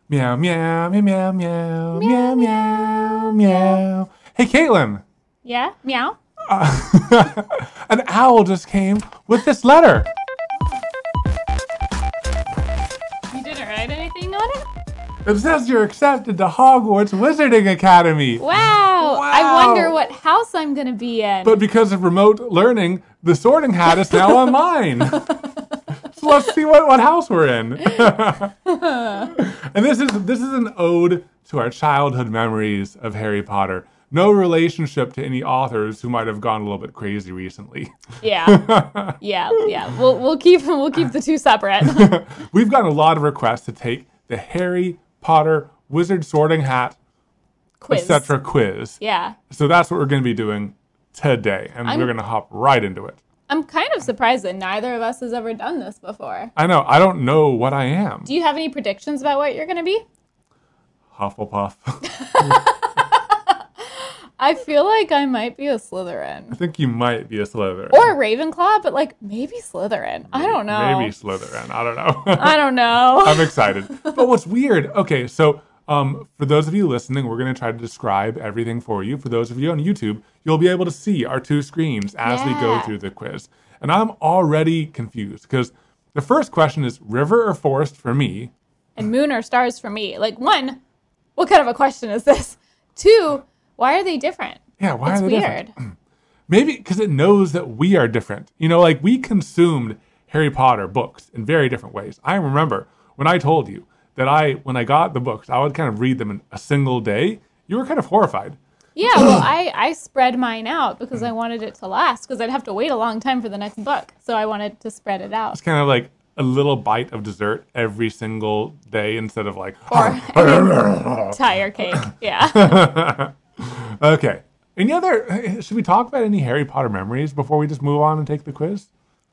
Meow, meow, meow, meow, meow, Meow, meow, meow, meow, meow. meow. Hey, Caitlin. Yeah? Meow? An owl just came with this letter. You didn't write anything on it? It says you're accepted to Hogwarts Wizarding Academy. Wow. I wonder what house I'm going to be in. But because of remote learning, the Sorting Hat is now online. So let's see what house we're in. And this is an ode to our childhood memories of Harry Potter. No relationship to any authors who might have gone a little bit crazy recently. Yeah. Yeah. We'll keep the two separate. We've gotten a lot of requests to take the Harry Potter Wizard Sorting Hat, Quiz. etc. quiz. Yeah. So that's what we're going to be doing today, and we're going to hop right into it. I'm kind of surprised that neither of us has ever done this before. I know. I don't know what I am. Do you have any predictions about what you're going to be? Hufflepuff. I feel like I might be a Slytherin. I think you might be a Slytherin. Or a Ravenclaw, but like maybe Slytherin. I don't know. Maybe Slytherin. I don't know. I don't know. I'm excited. But what's weird, okay, so for those of you listening, we're going to try to describe everything for you. For those of you on YouTube, you'll be able to see our two screens as we go through the quiz. And I'm already confused because the first question is river or forest for me. And moon or stars for me. Like, one, what kind of a question is this? Two, why are they different? Yeah, why it's are they weird. different? Maybe because it knows that we are different. You know, like we consumed Harry Potter books in very different ways. I remember when I told you that when I got the books, I would kind of read them in a single day. You were kind of horrified. Yeah, well, I spread mine out because I wanted it to last because I'd have to wait a long time for the next book. So I wanted to spread it out. It's kind of like a little bite of dessert every single day instead of like... Or entire cake, yeah. Okay. Any other... Should we talk about any Harry Potter memories before we just move on and take the quiz?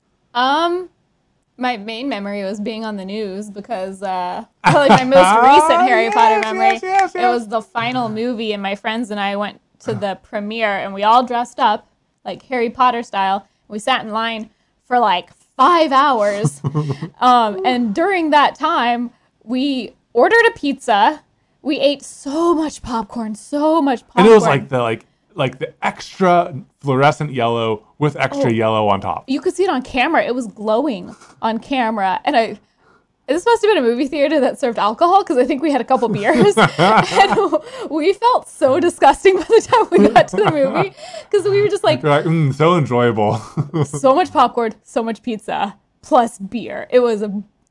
My main memory was being on the news because probably my most recent Harry Potter memory. Yes. It was the final movie, and my friends and I went to the premiere, and we all dressed up like Harry Potter style. We sat in line for like 5 hours, and during that time, we ordered a pizza. We ate so much popcorn. And it was like the extra fluorescent yellow with extra yellow on top. You could see it on camera. It was glowing on camera. And this must have been a movie theater that served alcohol because I think we had a couple beers. And we felt so disgusting by the time we got to the movie because we were just like, so enjoyable. so much popcorn, so much pizza, plus beer. It was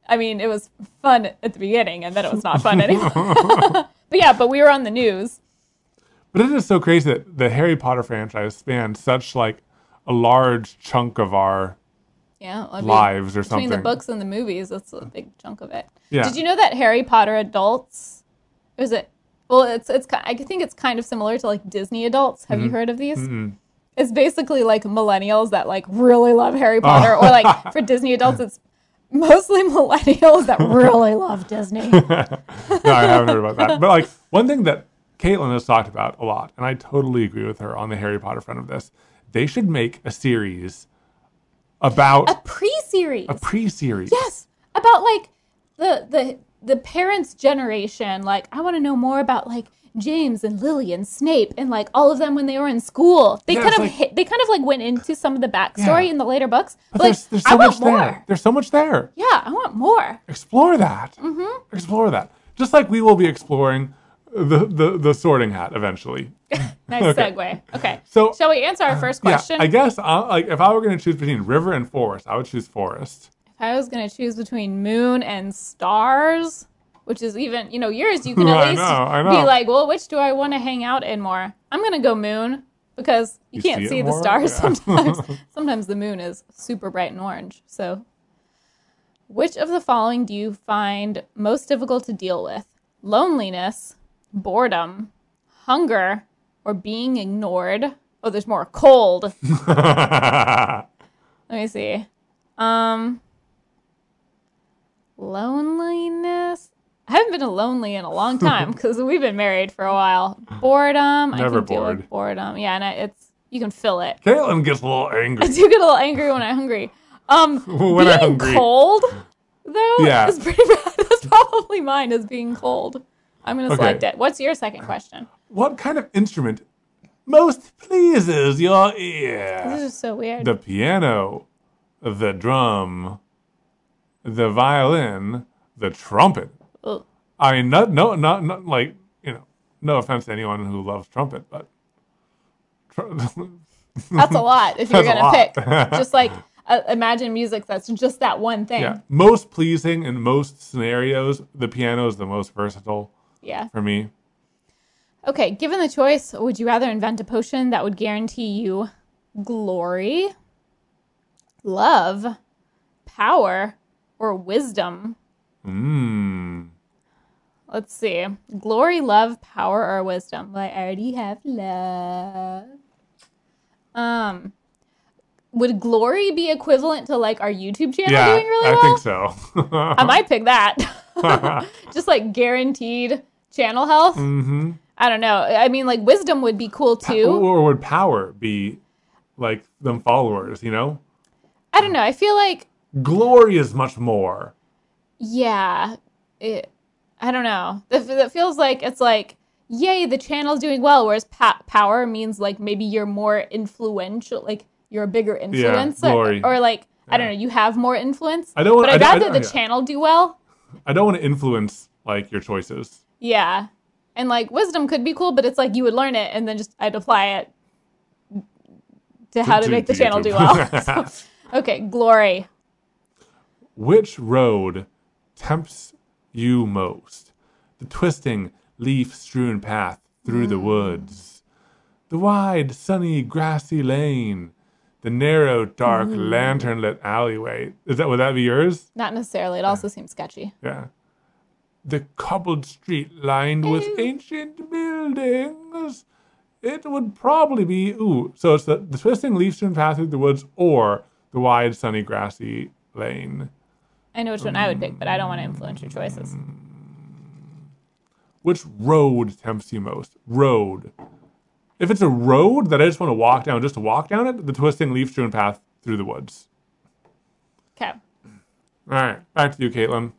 fun at the beginning and then it was not fun anymore. But we were on the news. But it is so crazy that the Harry Potter franchise spans such like a large chunk of our lives or something. Between the books and the movies, that's a big chunk of it. Yeah. Did you know that Harry Potter adults, I think it's kind of similar to like Disney adults. Have you heard of these? Mm-mm. It's basically like millennials that like really love Harry Potter, or like for Disney adults, it's mostly millennials that really love Disney. No, I haven't heard about that. But like one thing that Caitlin has talked about a lot, and I totally agree with her on the Harry Potter front of this. They should make a series about a pre-series. Yes, about like the parents' generation. Like I want to know more about like James and Lily and Snape and like all of them when they were in school. They kind of went into some of the backstory in the later books. But like, there's so much there. There's so much there. Yeah, I want more. Explore that. Mm-hmm. Explore that. Just like we will be exploring the Sorting Hat eventually. Nice segue. Okay. So shall we answer our first question? Yeah, I guess if I were going to choose between river and forest, I would choose forest. If I was going to choose between moon and stars, which is even, yours, you can at least be like, well, which do I want to hang out in more? I'm going to go moon because you can't see the stars sometimes. Sometimes the moon is super bright and orange. So which of the following do you find most difficult to deal with? Loneliness, boredom, hunger, or being ignored? Oh, there's more. Cold. Let me see. Loneliness. I haven't been lonely in a long time because we've been married for a while. Boredom. Never I can deal bored. with boredom. Yeah, and you can feel it. Caitlin gets a little angry. I do get a little angry when I'm hungry. When I'm hungry. Cold, though, Yeah. is pretty bad. That's probably mine as being cold. I'm going to select it. What's your second question? What kind of instrument most pleases your ear? This is so weird. The piano, the drum, the violin, the trumpet. Ugh. I mean, not like, no offense to anyone who loves trumpet, but that's a lot if you're going to pick. Just like imagine music that's just that one thing. Yeah. Most pleasing in most scenarios, the piano is the most versatile. Yeah. For me. Okay, given the choice, would you rather invent a potion that would guarantee you glory, love, power, or wisdom? Let's see. Glory, love, power, or wisdom? Well, I already have love. Would glory be equivalent to like our YouTube channel doing really well? I think so. I might pick that. Just like guaranteed channel health. Mm-hmm. I don't know. I mean, like wisdom would be cool too. Or would power be like them followers, I don't know. I feel like glory is much more. Yeah. I don't know. It feels like it's like, yay, the channel's doing well, whereas power means like maybe you're more influential, like you're a bigger influence. Yeah, glory. Or like, I don't know, you have more influence. I'd rather the channel do well. I don't want to influence like your choices. Yeah. And like wisdom could be cool, but it's like you would learn it and then just I'd apply it to how to make the channel do well. Okay, glory. Which road tempts you most? The twisting, leaf-strewn path through the woods, the wide, sunny, grassy lane, the narrow, dark, lantern-lit alleyway. Would that be yours? Not necessarily. It also seems sketchy. Yeah. The cobbled street lined with ancient buildings. It would probably be, so it's the twisting leaf-strewn path through the woods or the wide, sunny, grassy lane. I know which one I would pick, but I don't want to influence your choices. Which road tempts you most? Road. If it's a road that I just want to walk down, just to walk down it, the twisting leaf-strewn path through the woods. Okay. All right, back to you, Caitlin.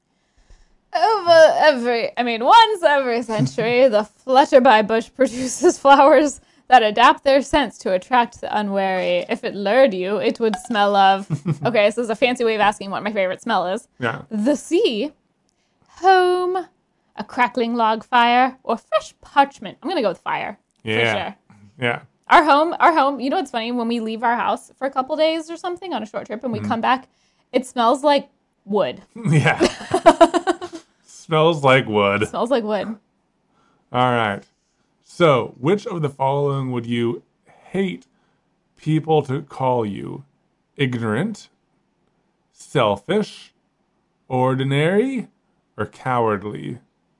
Once every century, the flutterby bush produces flowers that adapt their scents to attract the unwary. If it lured you, it would smell of... Okay, this is a fancy way of asking what my favorite smell is. Yeah. The sea, home, a crackling log fire, or fresh parchment. I'm going to go with fire. Yeah. For sure. Yeah. Our home, you know what's funny? When we leave our house for a couple days or something on a short trip and we come back, it smells like wood. Yeah. Smells like wood. Smells like wood. All right. So, which of the following would you hate people to call you? Ignorant, selfish, ordinary, or cowardly?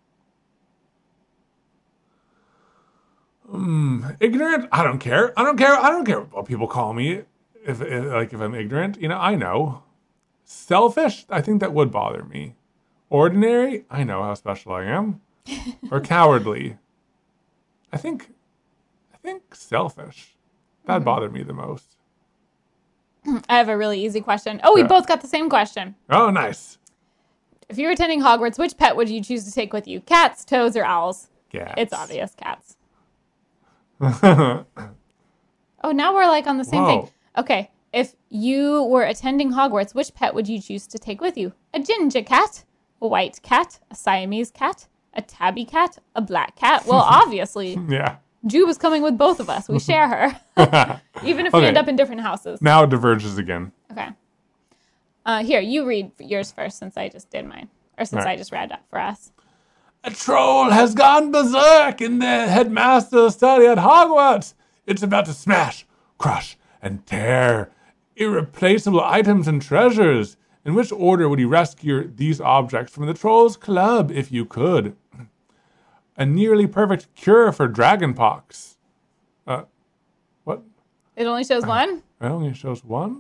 Ignorant? I don't care. I don't care what people call me if I'm ignorant. I know. Selfish? I think that would bother me. Ordinary? I know how special I am. Or cowardly? I think selfish. That'd bother me the most. I have a really easy question. Oh, we both got the same question. Oh, nice. If you were attending Hogwarts, which pet would you choose to take with you? Cats, toads, or owls? Cats. It's obvious, cats. Oh, now we're like on the same thing. Okay, if you were attending Hogwarts, which pet would you choose to take with you? A ginger cat, a white cat, a Siamese cat, a tabby cat, a black cat? Well, obviously. Yeah. Ju was coming with both of us. We share her. Even if we end up in different houses. Now it diverges again. Okay. Here, you read yours first since I just did mine. Or since I just read that for us. A troll has gone berserk in the headmaster's study at Hogwarts. It's about to smash, crush, and tear irreplaceable items and treasures. In which order would you rescue these objects from the Trolls Club if you could? A nearly perfect cure for dragonpox. What? It only shows one? It only shows one?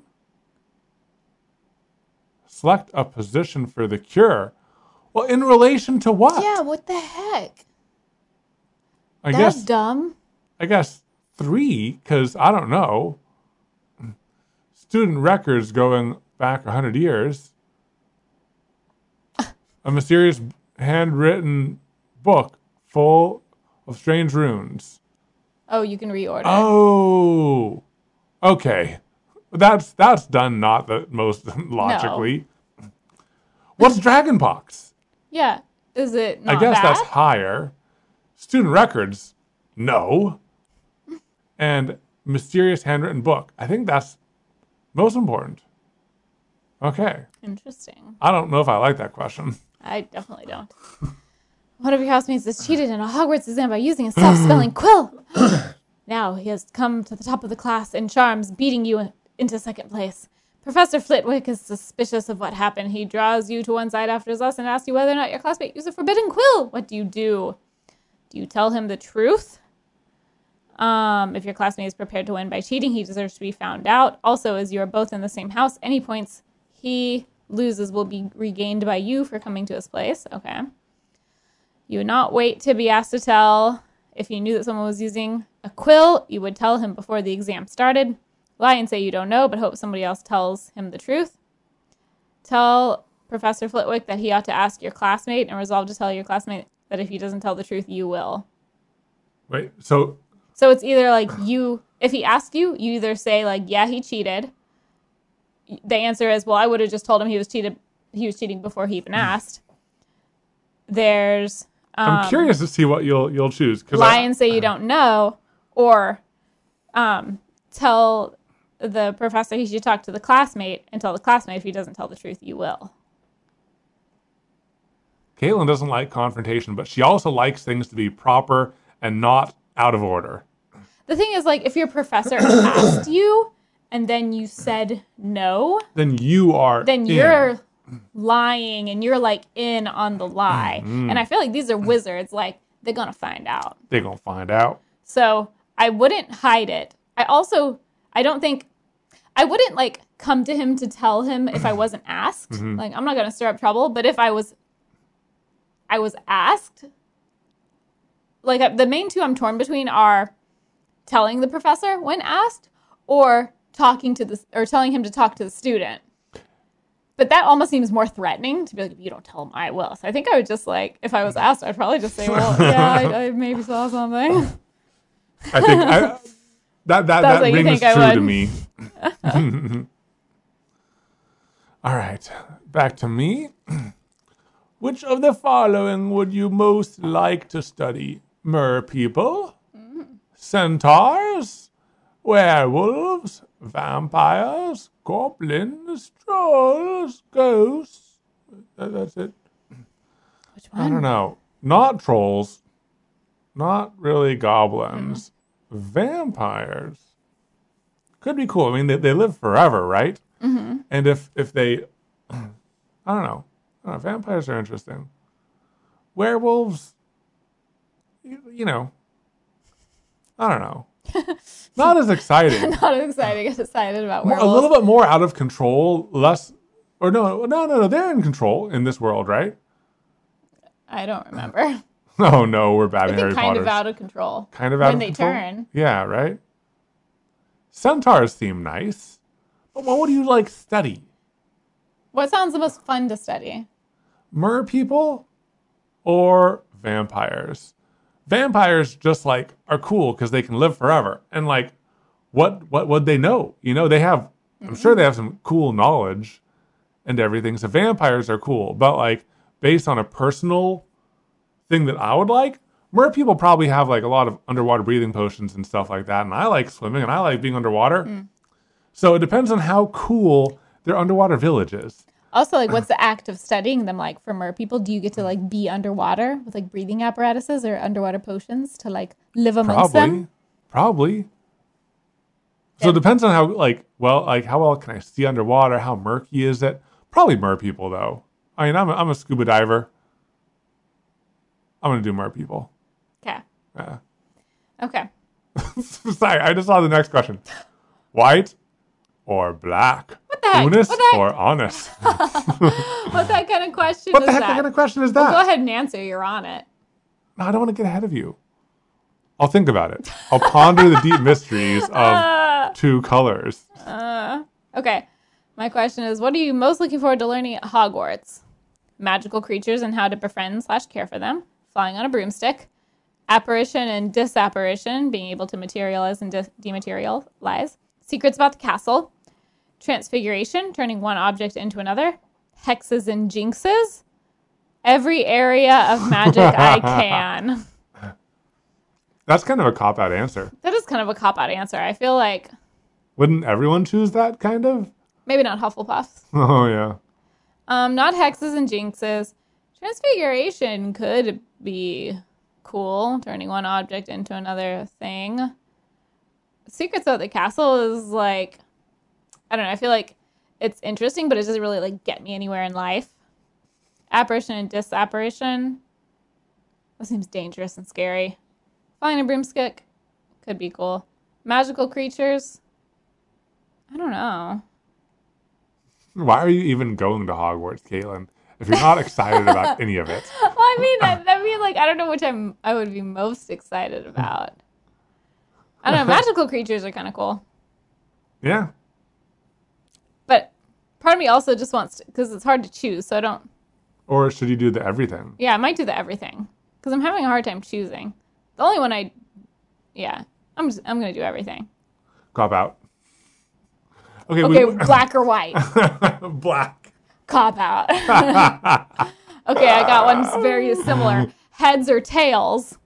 Select a position for the cure. Well, in relation to what? Yeah, what the heck? That's guess dumb. I guess 3, because I don't know. Student records going back 100 years. A mysterious handwritten book full of strange runes. Oh, you can reorder. Oh, okay. That's done not the most logically. No. What's Dragonpox? Yeah. Is it not I guess bad? That's higher. Student records, no. And mysterious handwritten book. I think that's most important. Okay. Interesting. I don't know if I like that question. I definitely don't. One of your housemates has cheated in a Hogwarts exam by using a self-spelling quill. Now he has come to the top of the class in charms, beating you into second place. Professor Flitwick is suspicious of what happened. He draws you to one side after his lesson and asks you whether or not your classmate used a forbidden quill. What do? Do you tell him the truth? If your classmate is prepared to win by cheating, he deserves to be found out. Also, as you are both in the same house, any points he loses will be regained by you for coming to his place. Okay. You would not wait to be asked to tell. If you knew that someone was using a quill, you would tell him before the exam started. Lie and say you don't know, but hope somebody else tells him the truth. Tell Professor Flitwick that he ought to ask your classmate and resolve to tell your classmate that if he doesn't tell the truth, you will. Wait, so it's either like if he asks you, you either say like, yeah, he cheated. The answer is, well, I would have just told him he was cheating before he even asked. There's I'm curious to see what you'll choose. Lie and say you don't know, or tell the professor he should talk to the classmate and tell the classmate if he doesn't tell the truth, you will. Caitlin doesn't like confrontation, but she also likes things to be proper and not out of order. The thing is, like, if your professor asked you and then you said no, then you're lying and you're like in on the lie. Mm-hmm. And I feel like these are wizards, like they're gonna find out. So I wouldn't hide it. I don't think I wouldn't like come to him to tell him if I wasn't asked. Mm-hmm. Like, I'm not gonna stir up trouble, but if I was asked, like, the main two I'm torn between are telling the professor when asked or telling him to talk to the student. But that almost seems more threatening to be like, if you don't tell him, I will. So I think I would just like, if I was asked, I'd probably just say, well, yeah, I maybe saw something. I think that rings true to me. All right, back to me. Which of the following would you most like to study? Mer people, centaurs, werewolves, vampires, goblins, trolls, ghosts. That's it. Which one? I don't know. Not trolls. Not really goblins. Mm-hmm. Vampires. Could be cool. I mean, they live forever, right? Mm-hmm. And if they... I don't know. Vampires are interesting. Werewolves... You know. I don't know. Not as exciting. Not as exciting. I'm excited about werewolves. A little bit more out of control, less... Or no. They're in control in this world, right? I don't remember. Oh, no, we're bad at Harry Potter. Kind of out of control. Kind of out of control? When they turn. Yeah, right? Centaurs seem nice. But what would you, like, study? What sounds the most fun to study? Mer people or vampires? Vampires just, like, are cool because they can live forever. And, like, what would they know? You know, they have... I'm sure they have some cool knowledge and everything. So vampires are cool. But, like, based on a personal thing that I would like, mer people probably have, like, a lot of underwater breathing potions and stuff like that. And I like swimming and I like being underwater. Mm. So it depends on how cool their underwater village is. Also, like, what's the act of studying them like for mer people? Do you get to, like, be underwater with, like, breathing apparatuses or underwater potions to, like, live amongst them? Probably. So it depends on how, like, how well can I see underwater? How murky is it? Probably mer people, though. I mean, I'm a scuba diver. I'm going to do mer people. Okay. Yeah. Okay. Sorry, I just saw the next question. White or black? What the heck? Unis or honest? What that kind of question is that? What the heck kind of question is that? Well, go ahead and answer. You're on it. No, I don't want to get ahead of you. I'll think about it. I'll ponder the deep mysteries of two colors. Okay. My question is, what are you most looking forward to learning at Hogwarts? magical creatures and how to befriend/care for them, flying on a broomstick, apparition and disapparition, being able to materialize and dematerialize, secrets about the castle, transfiguration, turning one object into another, hexes and jinxes, every area of magic I can. That's kind of a cop-out answer. That is kind of a cop-out answer. I feel like... Wouldn't everyone choose that, kind of? Maybe not Hufflepuffs. Oh, yeah. Not hexes and jinxes. Transfiguration could be cool, turning one object into another thing. Secrets of the Castle is like... I don't know, I feel like it's interesting, but it doesn't really like get me anywhere in life. Apparition and disapparition. That seems dangerous and scary. Flying a broomstick could be cool. Magical creatures. I don't know. Why are you even going to Hogwarts, Caitlin? If you're not excited about any of it. Well, I mean, like I don't know which I would be most excited about. I don't know. Magical creatures are kind of cool. Yeah. But part of me also just wants to, because it's hard to choose, so I don't. Or should you do the everything? Yeah, I might do the everything because I'm having a hard time choosing. The only one I'm gonna do everything. Cop out. Okay, black or white? Black. Cop out. Okay, I got one very similar. Heads or tails?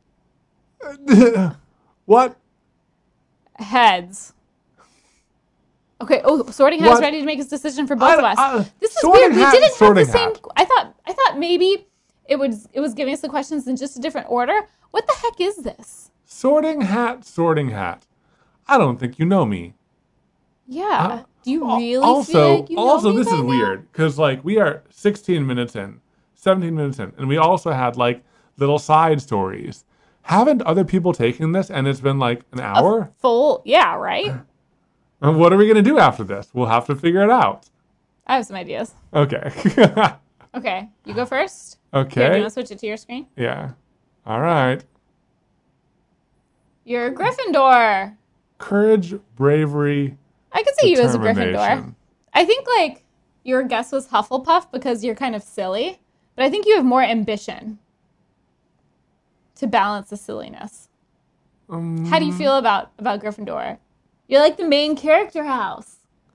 What? Heads. Okay. Oh, Sorting Hat is ready to make his decision for both of us. This is weird. We didn't have the same. I thought maybe it was giving us the questions in just a different order. What the heck is this? Sorting Hat. I don't think you know me. Yeah. Do you really feel like you know Also, me this by is now? weird because like we are 16 minutes in, 17 minutes in, and we also had like little side stories. Haven't other people taken this and it's been like an hour? Yeah, right? And what are we going to do after this? We'll have to figure it out. I have some ideas. Okay. Okay, you go first. Okay. Here, do you want to switch it to your screen? Yeah. All right. You're a Gryffindor. Courage, bravery. I could see you as a Gryffindor. I think like your guess was Hufflepuff because you're kind of silly, but I think you have more ambition to balance the silliness. How do you feel about Gryffindor? You're like the main character house.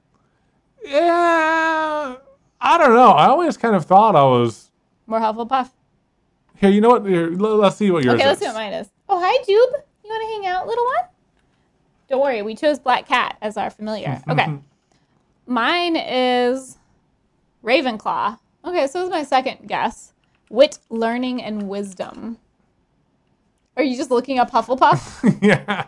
Yeah. I don't know. I always kind of thought I was... More Hufflepuff? Here, you know what? Here, let's see what yours is. Okay, let's see what mine is. Oh, hi, Jube. You want to hang out, little one? Don't worry. We chose Black Cat as our familiar. Okay. Mine is Ravenclaw. Okay, so this is my second guess. Wit, learning, and wisdom. Are you just looking up Hufflepuff? Yeah.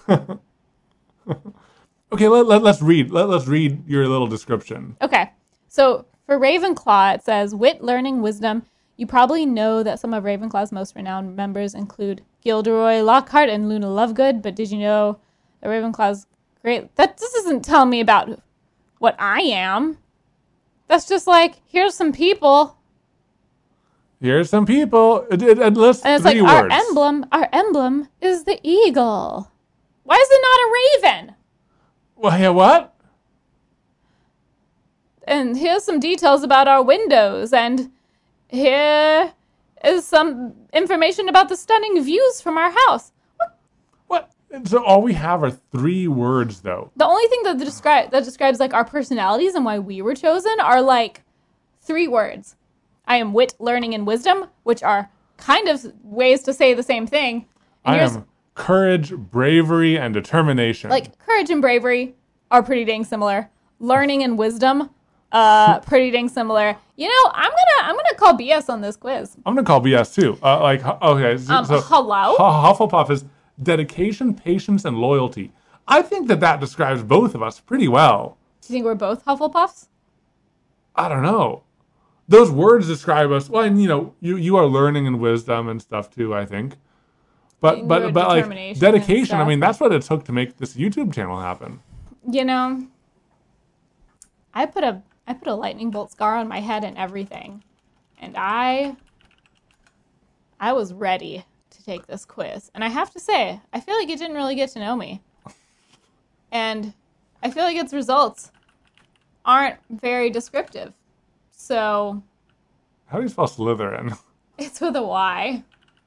Okay, let's read. Let's read your little description. Okay. So for Ravenclaw, it says, wit, learning, wisdom. You probably know that some of Ravenclaw's most renowned members include Gilderoy Lockhart and Luna Lovegood, but did you know that Ravenclaw's great... That just doesn't tell me about what I am. That's just like, here's some people. Here's some people. It lists and it's three like, words. Our emblem is the eagle. Why is it not a raven? Well, yeah, what? And here's some details about our windows, and here is some information about the stunning views from our house. What? So all we have are three words, though. The only thing that describes like our personalities and why we were chosen are like three words. I am wit, learning, and wisdom, which are kind of ways to say the same thing. And I am courage, bravery, and determination. Like courage and bravery are pretty dang similar. Learning and wisdom, pretty dang similar. You know, I'm gonna call BS on this quiz. I'm gonna call BS too. Okay. So hello? Hufflepuff is dedication, patience, and loyalty. I think that describes both of us pretty well. Do you think we're both Hufflepuffs? I don't know. Those words describe us. Well, and, you know, you are learning and wisdom and stuff too, I think. But like dedication, I mean, that's what it took to make this YouTube channel happen. You know, I put a lightning bolt scar on my head and everything. And I was ready to take this quiz. And I have to say, I feel like it didn't really get to know me. And I feel like its results aren't very descriptive. So How do you spell Slytherin? It's with a Y.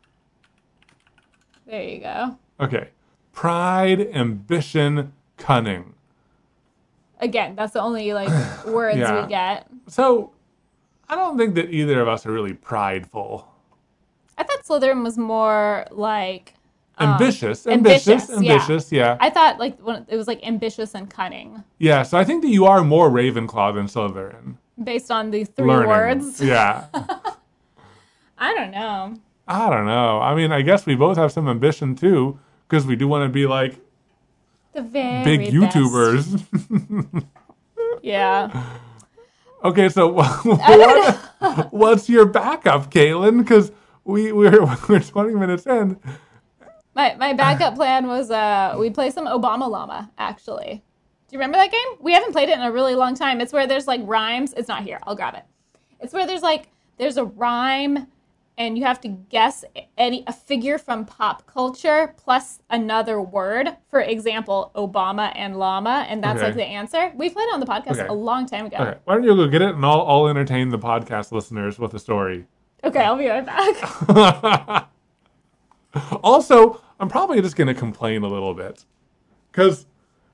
There you go. Okay. Pride, ambition, cunning. Again, that's the only words we get. So, I don't think that either of us are really prideful. I thought Slytherin was more like ambitious, yeah. I thought it was ambitious and cunning. Yeah, so I think that you are more Ravenclaw than Slytherin. Based on the three words. Yeah. I don't know. I mean, I guess we both have some ambition too, because we do want to be like the very big YouTubers. Yeah. Okay, so what's your backup, Caitlin? Because we're 20 minutes in. My backup plan was we play some Obama Llama, actually. Do you remember that game? We haven't played it in a really long time. It's where there's rhymes. It's not here. I'll grab it. It's where there's a rhyme and you have to guess a figure from pop culture plus another word. For example, Obama and llama, and that's the answer. We played it on the podcast a long time ago. Okay. Why don't you go get it and I'll entertain the podcast listeners with a story. Okay, I'll be right back. Also, I'm probably just going to complain a little bit. Because,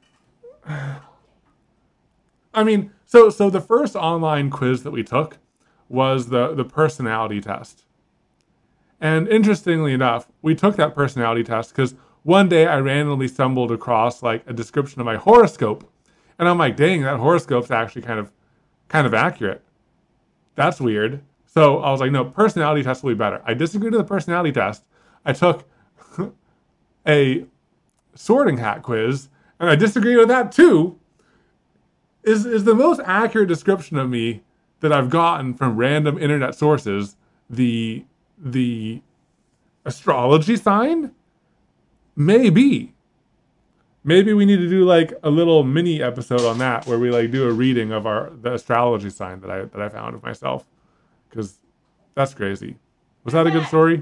I mean, so the first online quiz that we took was the personality test. And interestingly enough, we took that personality test because one day I randomly stumbled across a description of my horoscope. And I'm like, dang, that horoscope's actually kind of accurate. That's weird. So I was like, no, personality test will be better. I disagreed with the personality test. I took a sorting hat quiz, and I disagree with that too. Is the most accurate description of me that I've gotten from random internet sources the astrology sign? Maybe we need to do a little mini episode on that where we do a reading of the astrology sign that I found of myself, because that's crazy. Was that a good story?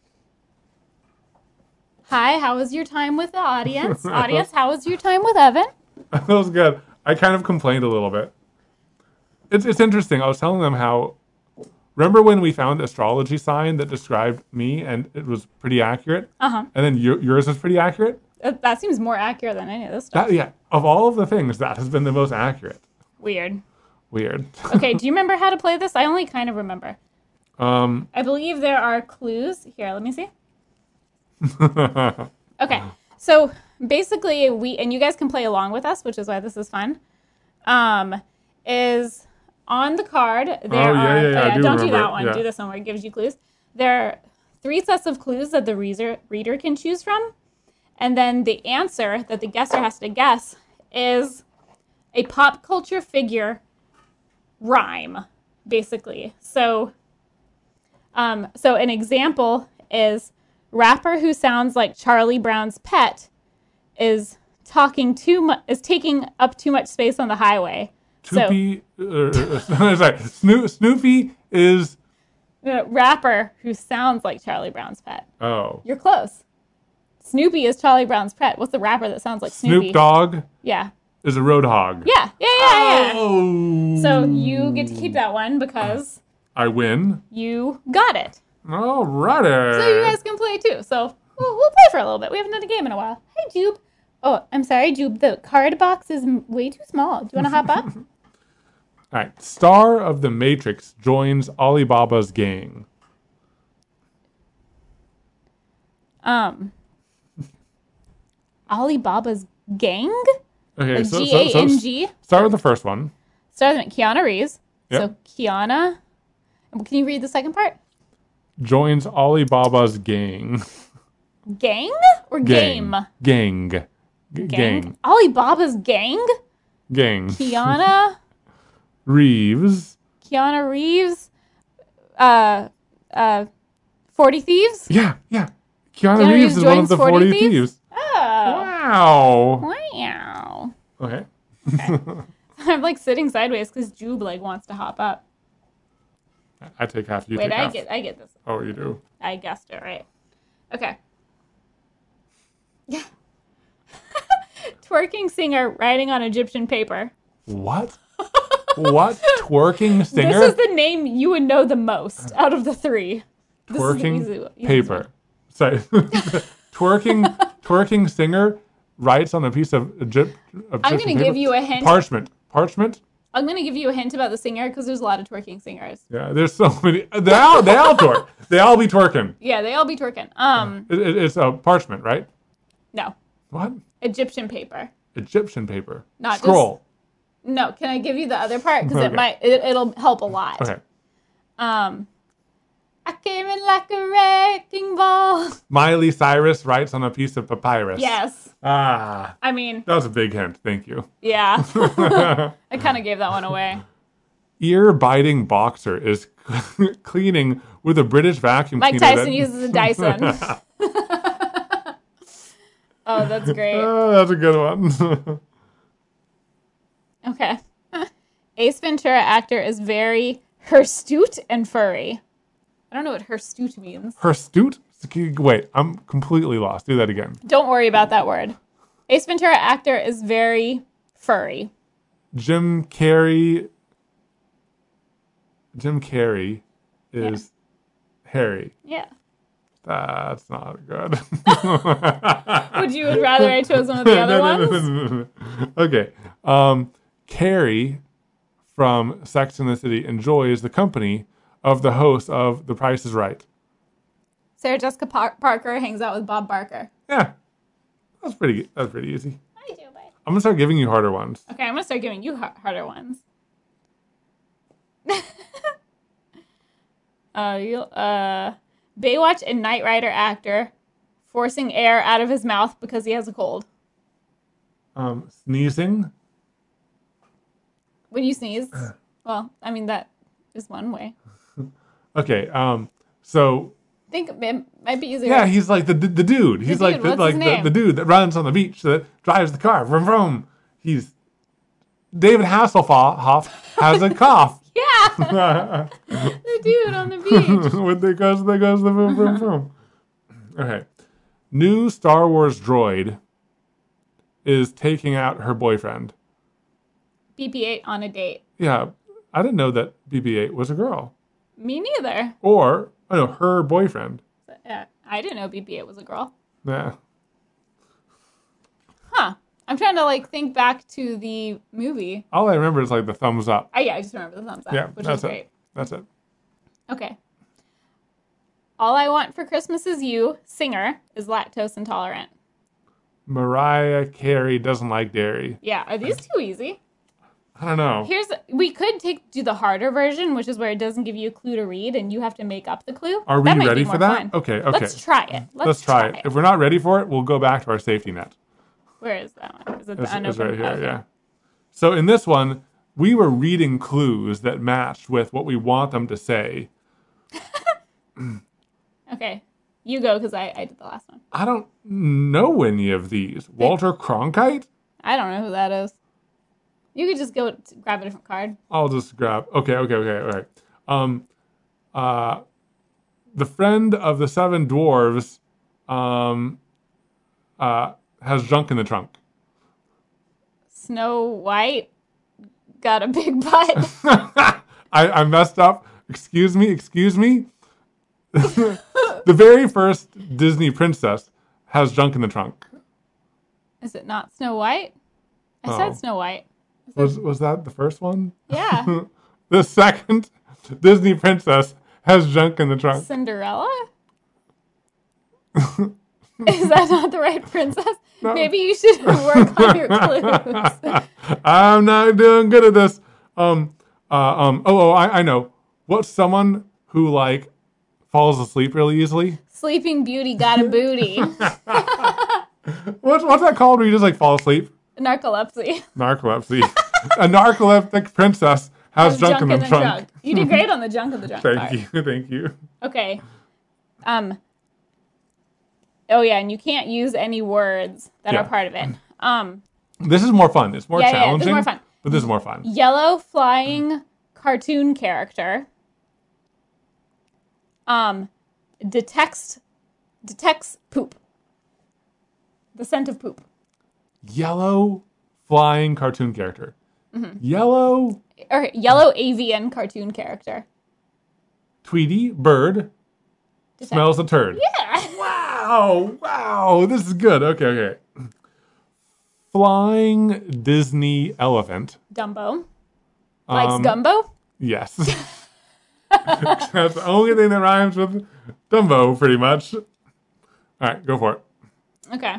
Hi, how was your time with the audience? Audience, how was your time with Evan? That was good. I kind of complained a little bit. It's interesting. I was telling them how, remember when we found the astrology sign that described me and it was pretty accurate? Uh-huh. And then yours is pretty accurate? That seems more accurate than any of this stuff. Yeah. Of all of the things, that has been the most accurate. Weird. Okay, do you remember how to play this? I only kind of remember. I believe there are clues. Here, let me see. Okay, so basically and you guys can play along with us, which is why this is fun, is on the card there are... don't do that one. Yeah. Do this one where it gives you clues. There are 3 sets of clues that the reader can choose from, and then the answer that the guesser has to guess is a pop culture figure rhyme, basically. So an example is rapper who sounds like Charlie Brown's pet is taking up too much space on the highway. Snoopy is rapper who sounds like Charlie Brown's pet. Oh, you're close. Snoopy is Charlie Brown's pet. What's the rapper that sounds like Snoopy? Snoop Dogg. Yeah. Is a roadhog. Yeah. Oh. So you get to keep that one because I win. You got it. Alrighty. So you guys can play too. So we'll play for a little bit. We haven't done a game in a while. Hey, Jube. Oh, I'm sorry, Jube. The card box is way too small. Do you want to hop up? All right. Star of the Matrix joins Alibaba's gang. Alibaba's gang? Okay, like G-A-N-G? Start with the first one. Start with Keanu Reeves. Yep. So Keanu. Can you read the second part? Joins Alibaba's gang. Gang or game? Gang. Alibaba's gang? Gang. Keanu Reeves. 40 Thieves? Yeah. Keanu Reeves is one of the 40 Thieves. Oh. Wow. Okay. I'm sitting sideways because Jube wants to hop up. I take half. You Wait, take half. I get this. Oh, you do? I guessed it right. Okay. Twerking singer writing on Egyptian paper. What? What? Twerking singer? This is the name you would know the most out of the three. Twerking paper. Sorry. Twerking singer writes on a piece of Egyptian I'm going to give you a hint. Parchment. I'm going to give you a hint about the singer because there's a lot of twerking singers. Yeah, there's so many. They all twerk. They all be twerking. Yeah, they all be twerking. It's a parchment, right? No. What? Egyptian paper. Egyptian paper. Not scroll. No, can I give you the other part? Because it'll help a lot. Okay. I came in like a wrecking ball. Miley Cyrus writes on a piece of papyrus. Yes. Ah. I mean. That was a big hint. Thank you. Yeah. I kind of gave that one away. Ear-biting boxer is cleaning with a British vacuum cleaner. Mike Tyson uses a Dyson. Oh, that's great. That's a good one. Okay. Ace Ventura actor is very hirsute and furry. I don't know what hirsute means. Hirsute? Wait, I'm completely lost. Do that again. Don't worry about that word. Ace Ventura actor is very furry. Jim Carrey is hairy. Yeah. That's not good. Would you rather I chose one of the other ones? Okay. Carrie from Sex and the City enjoys the company of the host of The Price is Right. Sarah Jessica Parker hangs out with Bob Barker. Yeah. That's pretty easy. I do, but... I'm going to start giving you harder ones. Okay, I'm going to start giving you harder ones. Baywatch and Knight Rider actor forcing air out of his mouth because he has a cold. Sneezing. When you sneeze. Well, I mean, that is one way. Okay, so... I think it might be easier. Yeah, he's like the dude. He's like the dude that runs on the beach, that drives the car. Vroom, vroom. He's... David Hasselhoff has a cough. Yeah! The dude on the beach. When they goes the vroom, vroom, vroom. Okay. New Star Wars droid is taking out her boyfriend. BB-8 on a date. Yeah, I didn't know that BB-8 was a girl. Me neither. Or, her boyfriend. Yeah, I didn't know BB-8 was a girl. Yeah. Huh. I'm trying to, think back to the movie. All I remember is, the thumbs up. Oh, yeah, I just remember the thumbs up, which is great. That's it. Okay. All I Want for Christmas Is You, singer, is lactose intolerant. Mariah Carey doesn't like dairy. Yeah, are these too easy? I don't know. We could do the harder version, which is where it doesn't give you a clue to read and you have to make up the clue. Are we ready for that? Fun. Okay. Let's try it. Let's try it. If we're not ready for it, we'll go back to our safety net. Where is that one? Is it the unopened? It's right here, yeah. So in this one, we were reading clues that matched with what we want them to say. Okay. You go, because I did the last one. I don't know any of these. Walter Cronkite? I don't know who that is. You could just go grab a different card. I'll just grab... Okay, all right. The friend of the seven dwarves has junk in the trunk. Snow White got a big butt. I messed up. Excuse me. The very first Disney princess has junk in the trunk. Is it not Snow White? I said Snow White. Was that the first one? Yeah. The second Disney princess has junk in the trunk. Cinderella? Is that not the right princess? No. Maybe you should work on your clues. I'm not doing good at this. I know. What's someone who falls asleep really easily? Sleeping Beauty got a booty. What's that called where you just fall asleep? Narcolepsy. A narcoleptic princess has junk in the trunk. You did great on the junk in the trunk. Thank you. Okay. Oh yeah, and you can't use any words that are part of it. This is more fun. It's more challenging. Yeah, this is more fun. But this is more fun. Yellow flying cartoon character. Detects poop. The scent of poop. Yellow flying cartoon character. Mm-hmm. Yellow. Or yellow avian cartoon character. Tweety bird. Smells a turd. Yeah. Wow. This is good. Okay. Flying Disney elephant. Dumbo. Likes gumbo? Yes. That's the only thing that rhymes with Dumbo, pretty much. All right, go for it. Okay.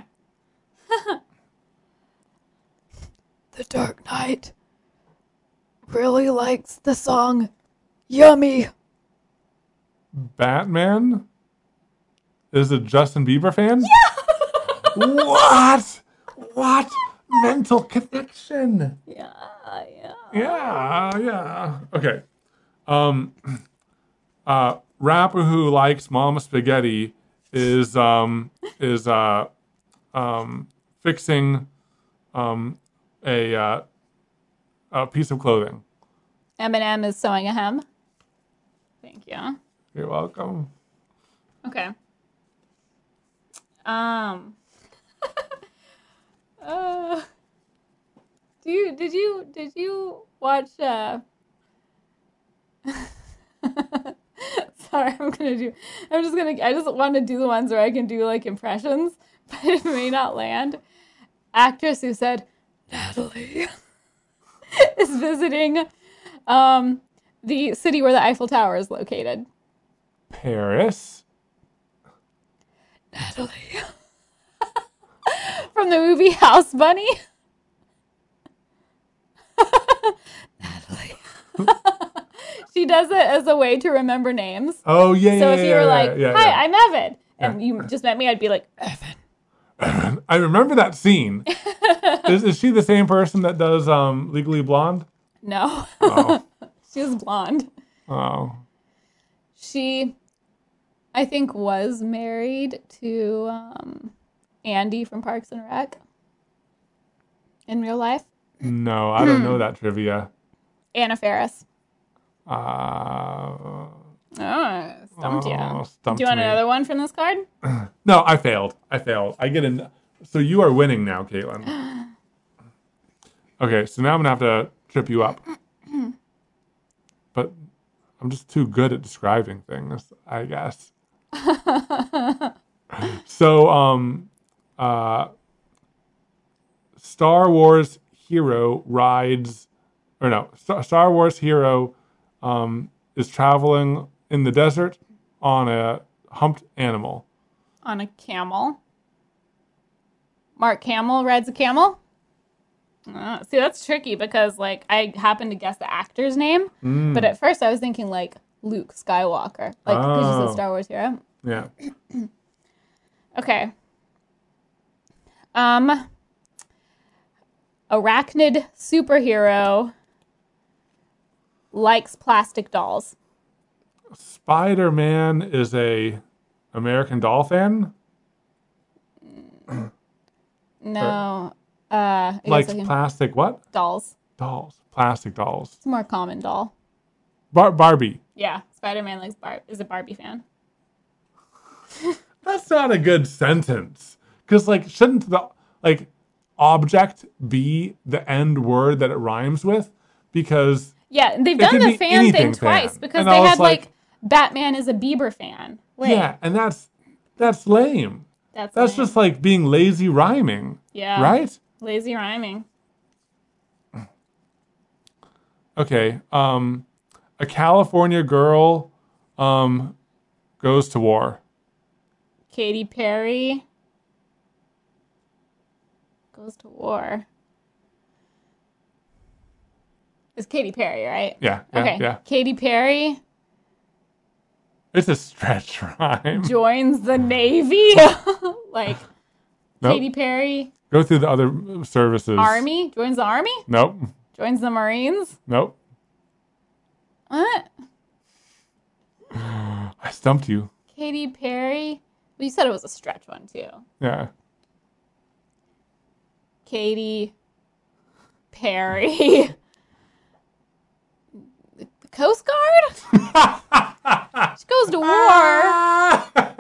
The Dark Knight really likes the song Yummy. Batman is a Justin Bieber fan? Yeah! What? Mental connection. Yeah. Yeah. Okay. Rapper who likes Mama Spaghetti is fixing a piece of clothing. Eminem is sewing a hem. Thank you. You're welcome. Okay. Did you watch Sorry, I just want to do the ones where I can do like impressions, but it may not land. Actress who said Natalie is visiting the city where the Eiffel Tower is located. Paris. Natalie. From the movie House Bunny. Natalie. She does it as a way to remember names. Oh, yeah. So if you were like, hi, I'm Evan, Yeah. and you just met me, I'd be like, Evan. I remember that scene. Is she the same person that does Legally Blonde? No. Oh. She was blonde. Oh. She, I think, was married to Andy from Parks and Rec in real life. No, I don't know that trivia. Anna Faris. Oh, Stumped you. Stumped Do you want me. another one from this card? No, I failed. I get in. So you are winning now, Caitlin. Okay, so now I'm going to have to trip you up. But I'm just too good at describing things, I guess. So, Star Wars hero rides, or no, Star Wars hero is traveling in the desert on a humped animal. On a camel. Mark Hamill rides a camel? See, that's tricky because, like, I happened to guess the actor's name, but at first I was thinking, like, Luke Skywalker. Like, because he's a Star Wars hero. Yeah. Okay. Arachnid superhero likes plastic dolls. Spider-Man is a American Doll fan? No. Likes plastic what? Dolls. Dolls. Plastic dolls. It's a more common doll. Barbie. Yeah. Spider-Man likes is a Barbie fan. That's not a good sentence. Because, like, shouldn't the, like, object be the end word that it rhymes with? Because... Yeah, they've done the fan thing twice because they had, like, Batman is a Bieber fan. Wait. Yeah, and that's lame. That's lame. Just like being lazy rhyming. Yeah. Right? Lazy rhyming. Okay. A California girl goes to war. Katy Perry goes to war. It's Katy Perry, right? Yeah. Okay. Yeah. Katy Perry. It's a stretch rhyme. Joins the Navy. Like, nope. Katy Perry. Go through the other services. Army? Joins the Army? Nope. Joins the Marines? Nope. What? I stumped you. Katy Perry? Well, you said it was a stretch one, too. Yeah. Katy Perry. The Coast Guard? She goes to war.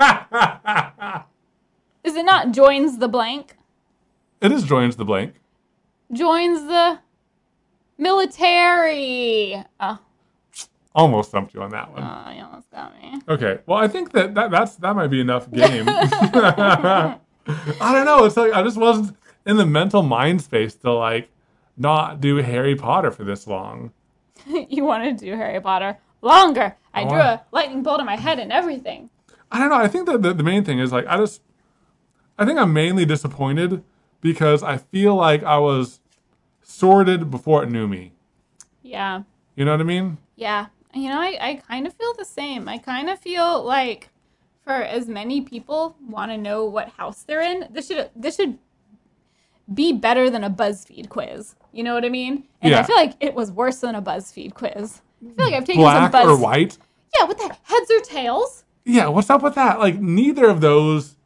Is it not joins the blank? It is joins the blank. Joins the Military. Almost stumped you on that one. You almost got me. Okay. Well, I think that might be enough game. I don't know. It's like I just wasn't in the mental mind space to like not do Harry Potter for this long. You want to do Harry Potter longer. I drew a lightning bolt in my head and everything. I don't know. I think that the main thing is like I think I'm mainly disappointed because I feel like I was sorted before it knew me. Yeah. You know what I mean? Yeah. You know, I kind of feel the same. I kind of feel like for as many people want to know what house they're in, this should be better than a BuzzFeed quiz. You know what I mean? And I feel like it was worse than a BuzzFeed quiz. I feel like I've taken Black or white? Yeah, what the heads or tails? Yeah, what's up with that? Like neither of those.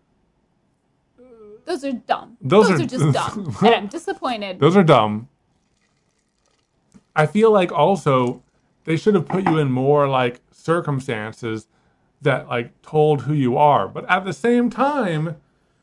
Those are dumb. Those are just dumb. And I'm disappointed. Those are dumb. I feel like also they should have put you in more like circumstances that like told who you are. But at the same time,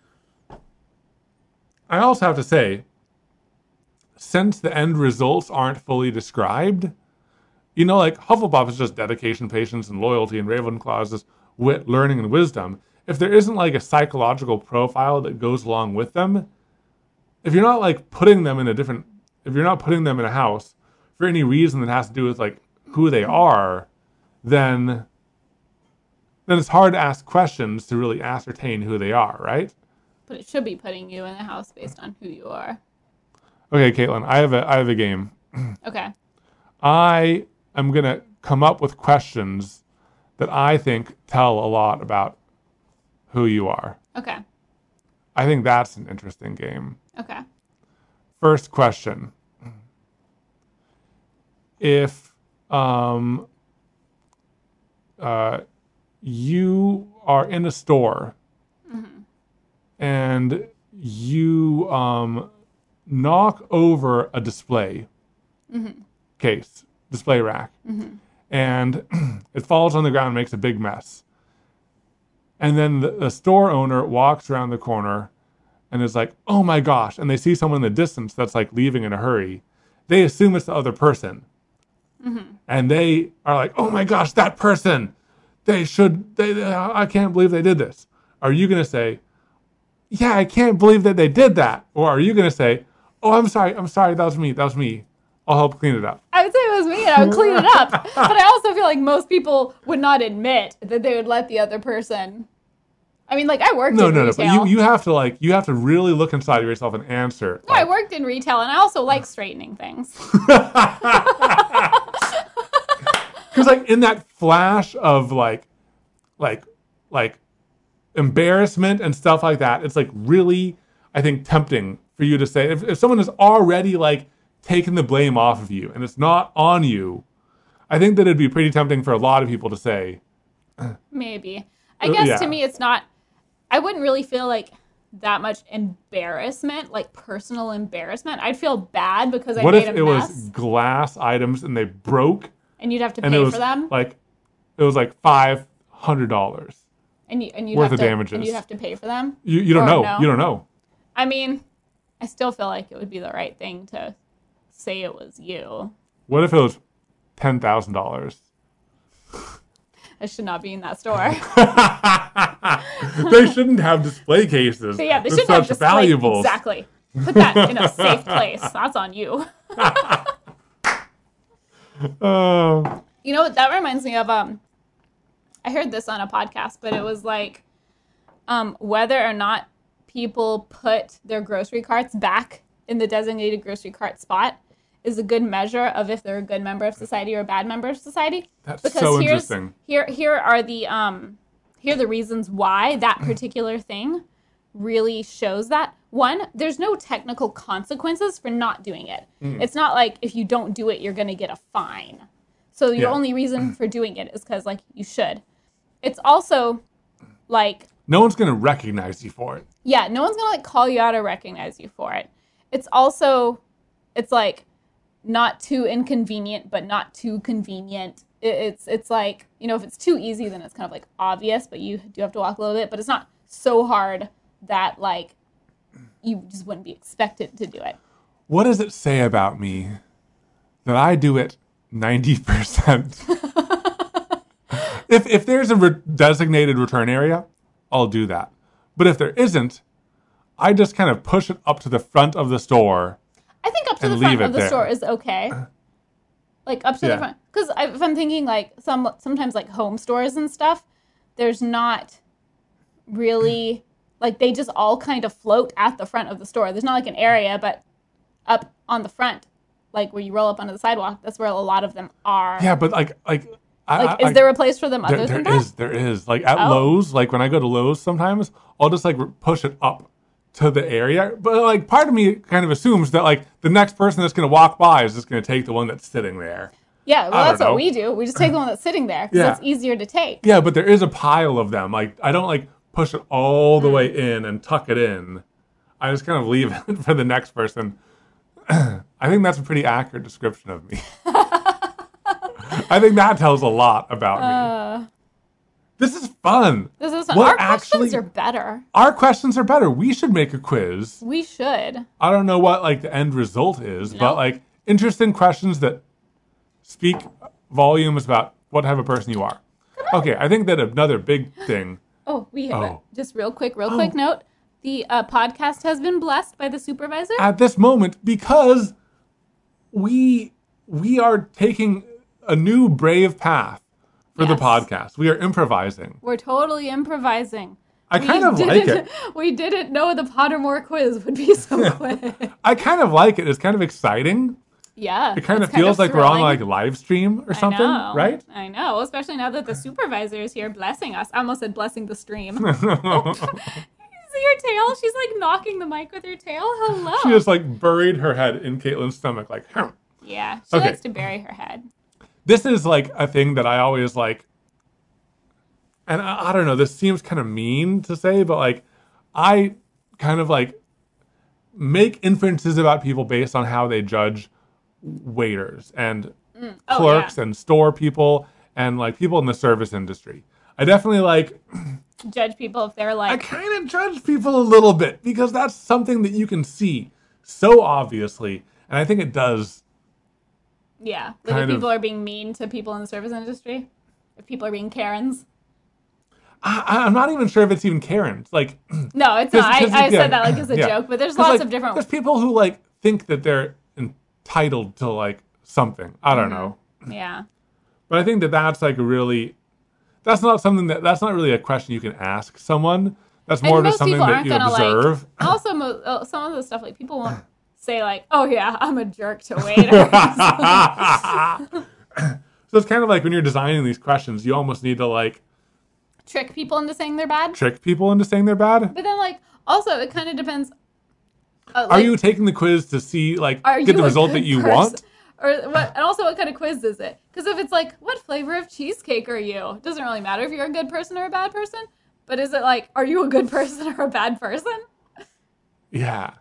I also have to say, since the end results aren't fully described, you know, like Hufflepuff is just dedication, patience, and loyalty, and Ravenclaw is just wit, learning, and wisdom. If there isn't like a psychological profile that goes along with them, if you're not like putting them in a house for any reason that has to do with like who they are, then it's hard to ask questions to really ascertain who they are, right? But it should be putting you in a house based on who you are. Okay, Caitlin, I have a game. Okay. I am gonna come up with questions that I think tell a lot about who you are. Okay. I think that's an interesting game. Okay. First question. If you are in a store and you knock over a display case, display rack, and it falls on the ground and makes a big mess. And then the store owner walks around the corner and is like, oh my gosh, and they see someone in the distance that's like leaving in a hurry. They assume it's the other person. And they are like, oh my gosh, that person, I can't believe they did this. Are you going to say, yeah, I can't believe that they did that? Or are you going to say, oh, I'm sorry, that was me. I'll help clean it up. I would say it was me and I would clean it up. But I also feel like most people would not admit that they would let the other person. I mean, like I worked in retail. No, but you have to really look inside of yourself and answer. No, I worked in retail and I also like straightening things. Because like in that flash of like embarrassment and stuff like that, it's like really, I think, tempting for you to say, if someone has already like taken the blame off of you and it's not on you, I think that it'd be pretty tempting for a lot of people to say. Maybe. I guess to me it's not, I wouldn't really feel like that much embarrassment, like personal embarrassment. I'd feel bad because I made a mess. What if it was glass items and they broke? And you'd have to pay for them? Like, it was like $500. And you'd worth have of damages. And you'd have to pay for them? You don't know. No? You don't know. I mean, I still feel like it would be the right thing to say it was you. What if it was $10,000? I should not be in that store. They shouldn't have display cases. So yeah, they shouldn't have display valuables. Exactly. Put that in a safe place. That's on you. You know what? That reminds me of I heard this on a podcast, but it was like whether or not people put their grocery carts back in the designated grocery cart spot is a good measure of if they're a good member of society or a bad member of society. That's because so interesting. Here are the reasons why that particular thing really shows that. One, there's no technical consequences for not doing it. It's not like if you don't do it, you're going to get a fine. So your only reason for doing it is because, like, you should. It's also, like... No one's going to recognize you for it. Yeah, no one's going to, like, call you out or recognize you for it. It's also, it's, like, not too inconvenient, but not too convenient. It's like, you know, if it's too easy, then it's kind of, like, obvious, but you do have to walk a little bit. But it's not so hard that, like, you just wouldn't be expected to do it. What does it say about me that I do it 90%. If there's a designated return area, I'll do that. But if there isn't, I just kind of push it up to the front of the store. I think up to the front of the store is okay. Like up to the front. Because if I'm thinking like sometimes like home stores and stuff, there's not really, like they just all kind of float at the front of the store. There's not like an area, but up on the front, like where you roll up onto the sidewalk, that's where a lot of them are. Yeah, but is there a place for them other than that? There is. Like at Lowe's, like when I go to Lowe's sometimes, I'll just like push it up to the area. But like part of me kind of assumes that like the next person that's going to walk by is just going to take the one that's sitting there. Yeah, well, that's what we do. We just take the one that's sitting there because it's easier to take. Yeah, but there is a pile of them. Like I don't like push it all the way in and tuck it in. I just kind of leave it for the next person. I think that's a pretty accurate description of me. I think that tells a lot about me. This is fun. This is fun. Our questions are better. Our questions are better. We should make a quiz. We should. I don't know what like the end result is, but like interesting questions that speak volumes about what type of person you are. Okay, I think that another big thing. Just real quick note. The podcast has been blessed by the supervisor. At this moment, because we are taking a new brave path for the podcast. We are improvising. We're totally improvising. I kind of like it. We didn't know the Pottermore quiz would be so quick. I kind of like it. It's kind of exciting. Yeah. It kind of feels like we're on like live stream or something, right? I know, especially now that the supervisor is here blessing us. I almost said blessing the stream. See her tail? She's like knocking the mic with her tail. Hello. She just like buried her head in Caitlin's stomach like, Yeah, she likes to bury her head. This is like a thing that I always like, and I don't know, this seems kind of mean to say, but like I kind of like make inferences about people based on how they judge waiters and clerks and store people and like people in the service industry. I definitely like judge people if they're like... I kind of judge people a little bit because that's something that you can see so obviously, and I think it does. Yeah, like if people are being mean to people in the service industry, if people are being Karens. I'm not even sure if it's even Karens. Like, no, it's not. I said that like as a joke, but there's lots of different. There's people who like think that they're entitled to like something. I don't know. Yeah. But I think that that's like that's not really a question you can ask someone. That's more just something that you observe. Like, also, some of the stuff like people won't say like, "Oh yeah, I'm a jerk to waiters." So it's kind of like when you're designing these questions, you almost need to like trick people into saying they're bad. But then like also it kind of depends. Are you taking the quiz to see like get the result that you want? Or what? And also, what kind of quiz is it? Because if it's like, what flavor of cheesecake are you? It doesn't really matter if you're a good person or a bad person. But is it like, are you a good person or a bad person? Yeah.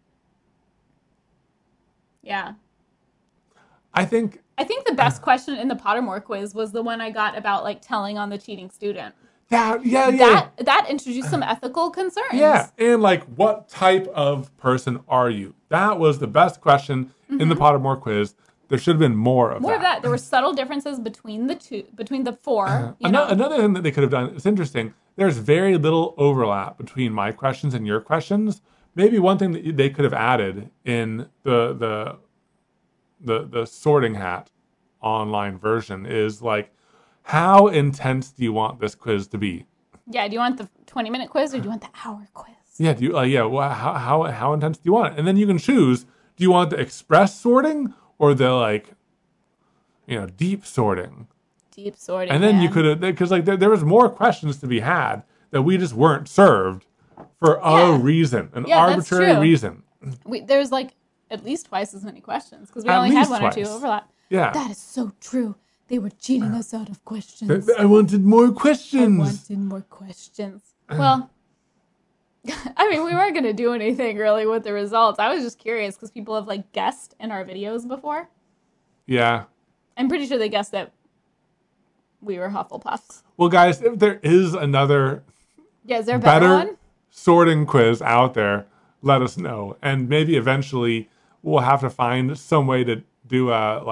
Yeah. I think the best question in the Pottermore quiz was the one I got about like telling on the cheating student. That introduced some ethical concerns. Yeah, and like, what type of person are you? That was the best question in the Pottermore quiz. There should have been more of that. There were subtle differences between the four. Another thing that they could have done, it's interesting, there's very little overlap between my questions and your questions. Maybe one thing that they could have added in the Sorting Hat online version is like, how intense do you want this quiz to be? Yeah, do you want the 20-minute quiz or do you want the hour quiz? Yeah, how intense do you want it? And then you can choose, do you want the express sorting or the like, deep sorting? Deep sorting. And then you could have, because like there was more questions to be had that we just weren't served for a reason, an arbitrary reason. There's like at least twice as many questions because we only had one or two overlap. Yeah. That is so true. They were cheating us out of questions. I wanted more questions. Well, I mean, we weren't going to do anything really with the results. I was just curious because people have like guessed in our videos before. Yeah. I'm pretty sure they guessed that we were Hufflepuffs. Well, guys, if there is another is there a better one? Sorting quiz out there, let us know. And maybe eventually we'll have to find some way to do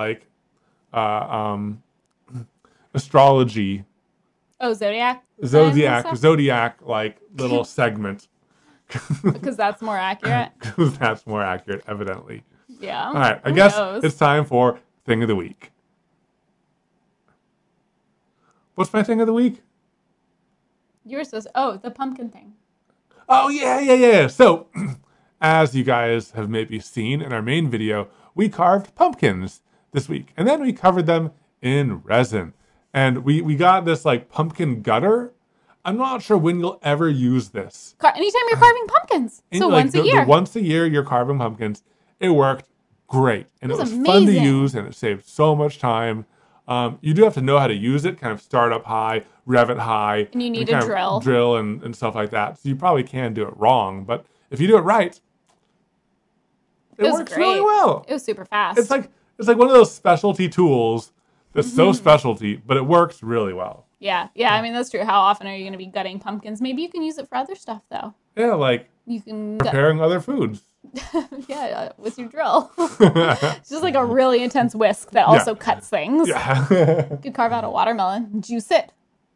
astrology. Oh, Zodiac, like little segment. Because that's more accurate. Because that's more accurate, evidently. Yeah. All right, I guess it's time for Thing of the Week. What's my Thing of the Week? You were supposed to, the pumpkin thing. Oh, yeah. So, as you guys have maybe seen in our main video, we carved pumpkins this week. And then we covered them in resin. And we got this like pumpkin gutter. I'm not sure when you'll ever use this. Anytime you're carving pumpkins. So like once a year. Once a year you're carving pumpkins. It worked great. And it was fun to use and it saved so much time. You do have to know how to use it, kind of start up high, rev it high. And you need a drill. Drill and stuff like that. So you probably can do it wrong. But if you do it right, it works great. Really well. It was super fast. It's like one of those specialty tools that's so specialty, but it works really well. Yeah. I mean, that's true. How often are you going to be gutting pumpkins? Maybe you can use it for other stuff, though. Yeah, like you can preparing other foods. Yeah, with your drill. It's just like a really intense whisk that also cuts things. Yeah. You could carve out a watermelon, juice it,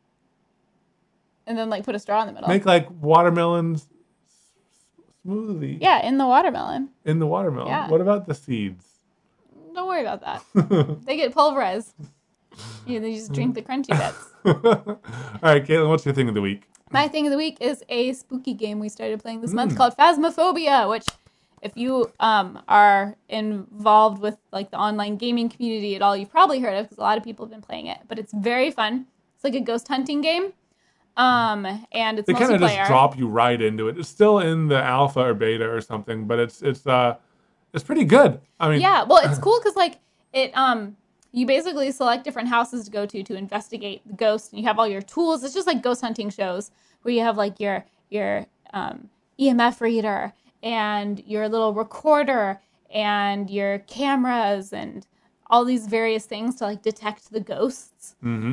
and then like put a straw in the middle. Make like watermelon smoothie. Yeah, in the watermelon. Yeah. What about the seeds? Don't worry about that. They get pulverized. You just drink the crunchy bits. All right, Caitlin, what's your Thing of the Week? My Thing of the Week is a spooky game we started playing this month called Phasmophobia, which if you are involved with like the online gaming community at all, you've probably heard of because a lot of people have been playing it. But it's very fun. It's like a ghost hunting game. And it's they multiplayer. They kind of just drop you right into it. It's still in the alpha or beta or something, but it's pretty good. I mean, yeah, well, it's cool because like it you basically select different houses to go to investigate the ghost, and you have all your tools. It's just like ghost hunting shows where you have like your EMF reader and your little recorder and your cameras and all these various things to like detect the ghosts.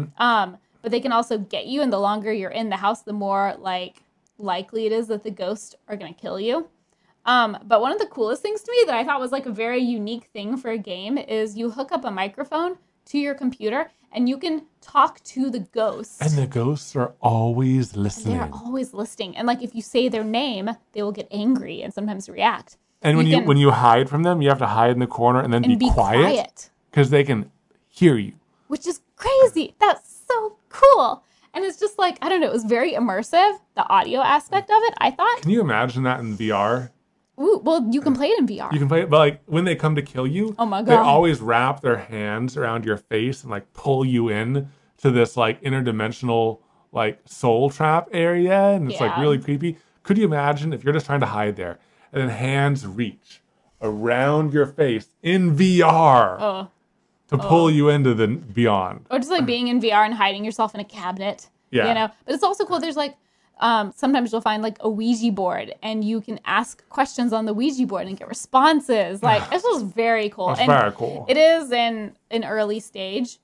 But they can also get you, and the longer you're in the house, the more like likely it is that the ghosts are going to kill you. But one of the coolest things to me that I thought was like a very unique thing for a game is you hook up a microphone to your computer and you can talk to the ghosts. And the ghosts are always listening. They're always listening. And like if you say their name, they will get angry and sometimes react. And when you hide from them, you have to hide in the corner and then be quiet. Because they can hear you. Which is crazy. That's so cool. And it's just like, I don't know, it was very immersive, the audio aspect of it, I thought. Can you imagine that in VR? Ooh, well, you can play it in VR. You can play it, but like when they come to kill you, oh my God, they always wrap their hands around your face and like pull you in to this like interdimensional like soul trap area, and it's like really creepy. Could you imagine if you're just trying to hide there and then hands reach around your face in VR to pull you into the beyond? Or just like being in VR and hiding yourself in a cabinet. Yeah. You know? But it's also cool. There's like, sometimes you'll find like a Ouija board and you can ask questions on the Ouija board and get responses. Like, this was very cool. That's very cool. It is in an early stage.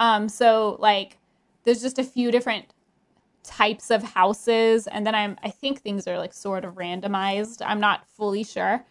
So like, there's just a few different types of houses. And then I think things are like sort of randomized. I'm not fully sure.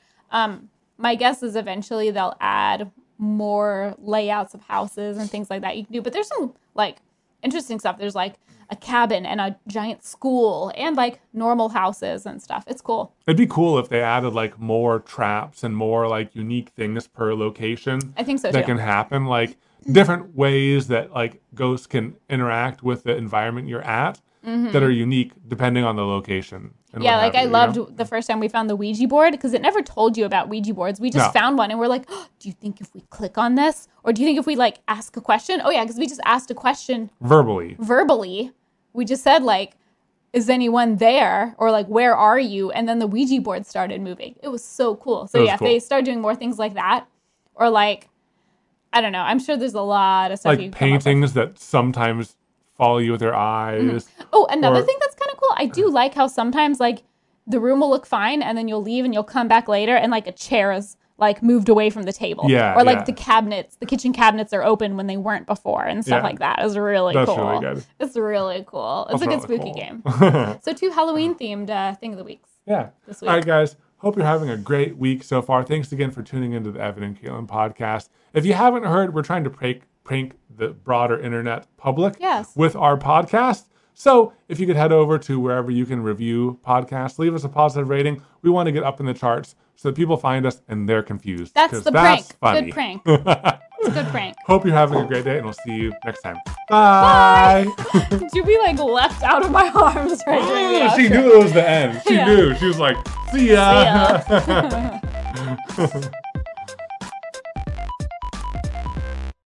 My guess is eventually they'll add more layouts of houses and things like that you can do. But there's some like interesting stuff. There's like a cabin and a giant school and like normal houses and stuff. It's cool. It'd be cool if they added like more traps and more like unique things per location. I think so that too. Can happen, like different ways that like ghosts can interact with the environment you're at that are unique depending on the location. Yeah, like I loved the first time we found the Ouija board because it never told you about Ouija boards. We just found one and we're like, oh, do you think if we click on this? Or do you think if we like ask a question? Oh yeah, because we just asked a question. Verbally. We just said like, is anyone there? Or like, where are you? And then the Ouija board started moving. It was so cool. So yeah, cool. If they start doing more things like that, or like, I don't know. I'm sure there's a lot of stuff. Like paintings that sometimes follow you with their eyes. Oh, another thing that's kind of cool. I do like how sometimes like the room will look fine and then you'll leave and you'll come back later and like a chair is like moved away from the table. Yeah. Or like the kitchen cabinets are open when they weren't before and stuff like that. It's really cool. That's really good. It's really cool. It's a good spooky game. So 2 Halloween themed thing of the weeks. Yeah. This week. All right, guys. Hope you're having a great week so far. Thanks again for tuning into the Evan and Kaylin podcast. If you haven't heard, we're trying to prank the broader internet public with our podcast. So if you could head over to wherever you can review podcasts, leave us a positive rating. We want to get up in the charts so that people find us and they're confused. That's the prank. Funny. Good prank. It's a good prank. Hope you're having a great day, and we'll see you next time. Bye. Did you be like left out of my arms right during the outro? She knew it was the end. She knew. She was like, see ya. See ya.